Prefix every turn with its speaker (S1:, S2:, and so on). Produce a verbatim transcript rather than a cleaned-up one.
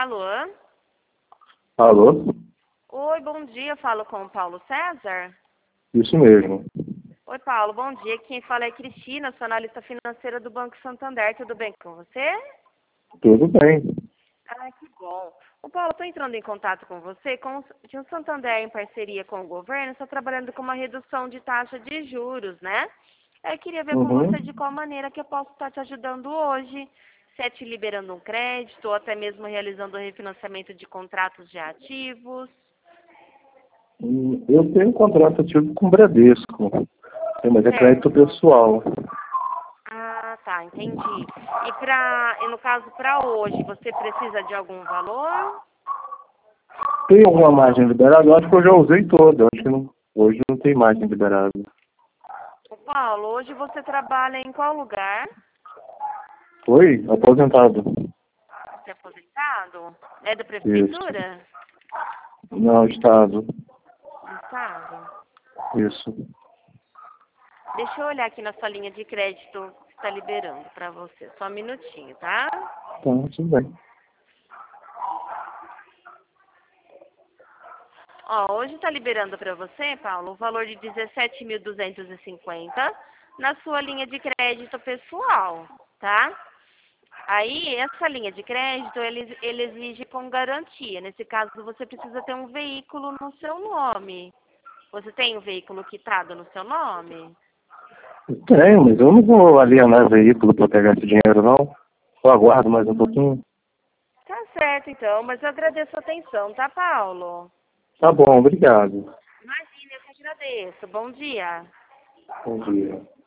S1: Alô?
S2: Alô?
S1: Oi, bom dia. Falo com o Paulo César.
S2: Isso mesmo.
S1: Oi, Paulo. Bom dia. Quem fala é Cristina, sou analista financeira do Banco Santander. Tudo bem com você?
S2: Tudo bem.
S1: Ah, que bom. O Paulo, estou entrando em contato com você. Com o que o Santander, em parceria com o governo, está trabalhando com uma redução de taxa de juros, né? Eu queria ver com
S2: Uhum.
S1: você de qual maneira que eu posso estar te ajudando hoje. Se é te liberando um crédito ou até mesmo realizando o refinanciamento de contratos já ativos.
S2: Hum, Eu tenho um contrato ativo com o Bradesco, mas é crédito
S1: Certo.
S2: pessoal.
S1: Ah, tá, entendi. E pra, e no caso, para hoje, você precisa de algum valor?
S2: Tem alguma margem liberada? Eu acho que eu já usei toda. Eu acho que não, hoje não tem margem liberada.
S1: Ô, Paulo, hoje você trabalha em qual lugar?
S2: Oi? Aposentado.
S1: Você é aposentado? É da
S2: Isso.
S1: prefeitura?
S2: Não, Estado.
S1: Do estado?
S2: Isso.
S1: Deixa eu olhar aqui na sua linha de crédito que está liberando para você. Só um minutinho, tá?
S2: Então, tudo bem.
S1: Ó, hoje está liberando para você, Paulo, o valor de dezessete mil duzentos e cinquenta na sua linha de crédito pessoal, tá? Aí, essa linha de crédito, ele, ele exige com garantia. Nesse caso, você precisa ter um veículo no seu nome. Você tem um veículo quitado no seu nome?
S2: Tenho, mas eu não vou alienar veículo para pegar esse dinheiro, não. Eu aguardo mais um pouquinho.
S1: Tá certo, então, mas eu agradeço a atenção, tá, Paulo?
S2: Tá bom, obrigado.
S1: Imagina, eu que agradeço. Bom dia.
S2: Bom dia.